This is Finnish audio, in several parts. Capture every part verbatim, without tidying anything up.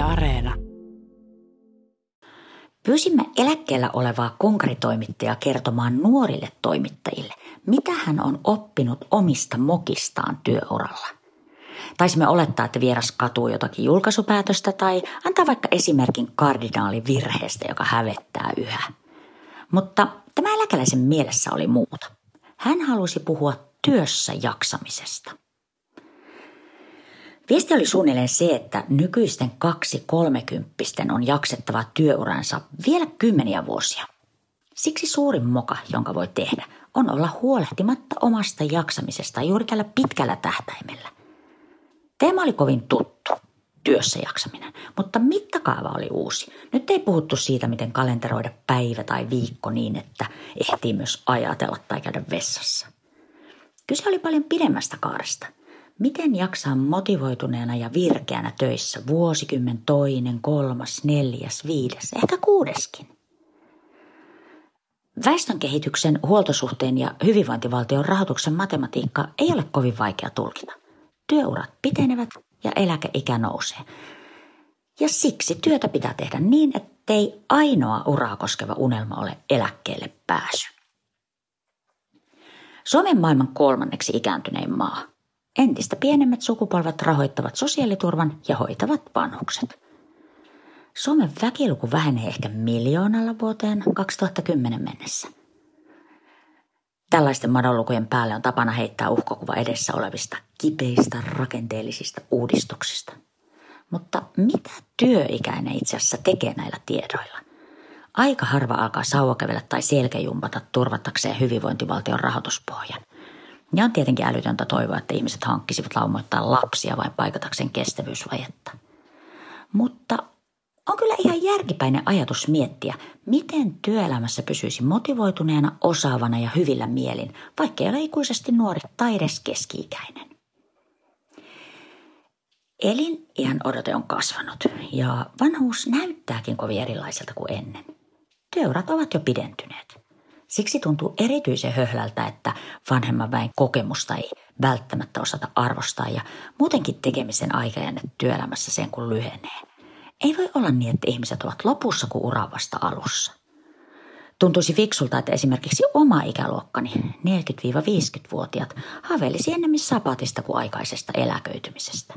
Areena. Pyysimme eläkkeellä olevaa konkaritoimittajaa kertomaan nuorille toimittajille, mitä hän on oppinut omista mokistaan työuralla. Taisimme olettaa, että vieras katuu jotakin julkaisupäätöstä tai antaa vaikka esimerkin kardinaalivirheestä, joka hävettää yhä. Mutta tämä eläkeläisen mielessä oli muuta. Hän halusi puhua työssä jaksamisesta. Viesti oli suunnilleen se, että nykyisten kaksi kolmekymppisten on jaksettava työuransa vielä kymmeniä vuosia. Siksi suurin moka, jonka voi tehdä, on olla huolehtimatta omasta jaksamisesta juuri tällä pitkällä tähtäimellä. Teema oli kovin tuttu, työssä jaksaminen, mutta mittakaava oli uusi. Nyt ei puhuttu siitä, miten kalenteroida päivä tai viikko niin, että ehtii myös ajatella tai käydä vessassa. Kyse oli paljon pidemmästä kaaresta. Miten jaksaa motivoituneena ja virkeänä töissä vuosikymmen toinen, kolmas, neljäs, viides, ehkä kuudeskin? Väestönkehityksen, huoltosuhteen ja hyvinvointivaltion rahoituksen matematiikka ei ole kovin vaikea tulkita. Työurat pitenevät ja eläkeikä nousee. Ja siksi työtä pitää tehdä niin, ettei ainoa uraa koskeva unelma ole eläkkeelle pääsy. Suomen maailman kolmanneksi ikääntynein maa. Entistä pienemmät sukupolvet rahoittavat sosiaaliturvan ja hoitavat vanhukset. Suomen väkiluku vähenee ehkä miljoonalla vuoteen kaksituhattakymmenen mennessä. Tällaisten madonlukujen päälle on tapana heittää uhkakuva edessä olevista kipeistä rakenteellisista uudistuksista. Mutta mitä työikäinen itse asiassa tekee näillä tiedoilla? Aika harva alkaa sauvakävellä tai selkäjumpata turvattakseen hyvinvointivaltion rahoituspohjan. Ja on tietenkin älytöntä toivoa, että ihmiset hankkisivat laumoittaa lapsia vain paikatakseen kestävyysvajetta. Mutta on kyllä ihan järkipäinen ajatus miettiä, miten työelämässä pysyisi motivoituneena, osaavana ja hyvillä mielin, vaikka ei ole ikuisesti nuori tai edes keski-ikäinen. Eliniän odote on kasvanut ja vanhuus näyttääkin kovin erilaiselta kuin ennen. Työurat ovat jo pidentyneet. Siksi tuntuu erityisen höhlältä, että vanhemman väen kokemusta ei välttämättä osata arvostaa ja muutenkin tekemisen aikajänne työelämässä sen kun lyhenee. Ei voi olla niin, että ihmiset ovat lopussa kuin ura vasta alussa. Tuntuisi fiksulta, että esimerkiksi oma ikäluokkani, neljäkymmentä-viisikymmentävuotiaat, haaveilisi ennemmin sapatista kuin aikaisesta eläköitymisestä.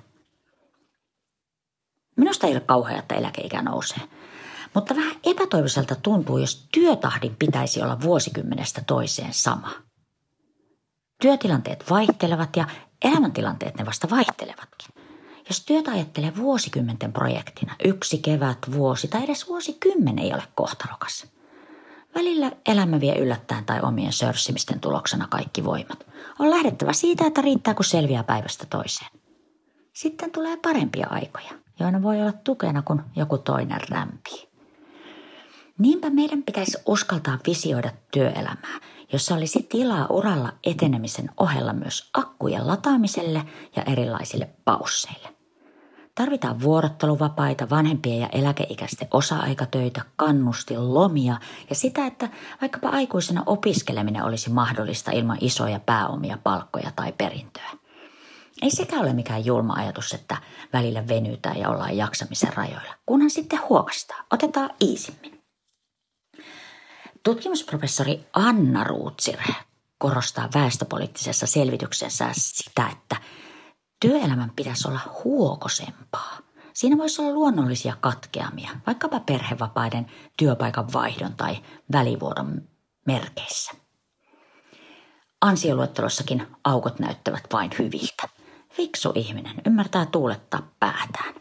Minusta ei ole kauhea, että eläkeikä nousee. Mutta vähän epätoivoiselta tuntuu, jos työtahdin pitäisi olla vuosikymmenestä toiseen sama. Työtilanteet vaihtelevat ja elämäntilanteet ne vasta vaihtelevatkin. Jos työtä ajattelee vuosikymmenten projektina, yksi kevät, vuosi tai edes vuosikymmen ei ole kohtalokas. Välillä elämä vie yllättäen tai omien sörssimisten tuloksena kaikki voimat. On lähdettävä siitä, että riittää kun selviää päivästä toiseen. Sitten tulee parempia aikoja, joina voi olla tukena, kun joku toinen rämpii. Niinpä meidän pitäisi uskaltaa visioida työelämää, jossa olisi tilaa uralla etenemisen ohella myös akkujen lataamiselle ja erilaisille pausseille. Tarvitaan vuorotteluvapaita, vanhempien ja eläkeikäisten osa-aikatöitä, kannustin, lomia ja sitä, että vaikkapa aikuisena opiskeleminen olisi mahdollista ilman isoja pääomia, palkkoja tai perintöä. Ei sekään ole mikään julma ajatus, että välillä venytään ja ollaan jaksamisen rajoilla, kunhan sitten huokastaa, otetaan iisimmin. Tutkimusprofessori Anna Ruutsire korostaa väestöpoliittisessa selvityksessä sitä, että työelämän pitäisi olla huokosempaa. Siinä voisi olla luonnollisia katkeamia, vaikkapa perhevapaiden, työpaikan vaihdon tai välivuodon merkeissä. Ansioluettelossakin aukot näyttävät vain hyviltä. Fiksu ihminen ymmärtää tuulettaa päätään.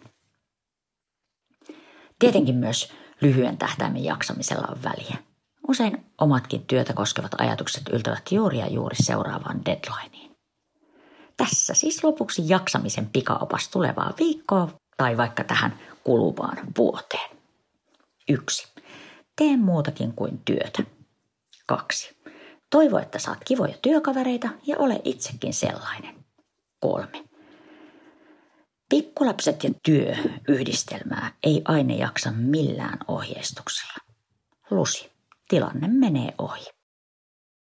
Tietenkin myös lyhyen tähtäimen jaksamisella on väliä. Usein omatkin työtä koskevat ajatukset yltävät juuri ja juuri seuraavaan deadlineen. Tässä siis lopuksi jaksamisen pikaopas tulevaa viikkoa tai vaikka tähän kuluvaan vuoteen. Yksi. Tee muutakin kuin työtä. Kaksi. Toivo, että saat kivoja työkavereita ja ole itsekin sellainen. Kolme. Pikkulapset ja työ yhdistelmää ei aina jaksa millään ohjeistuksella. Lusi. Tilanne menee ohi.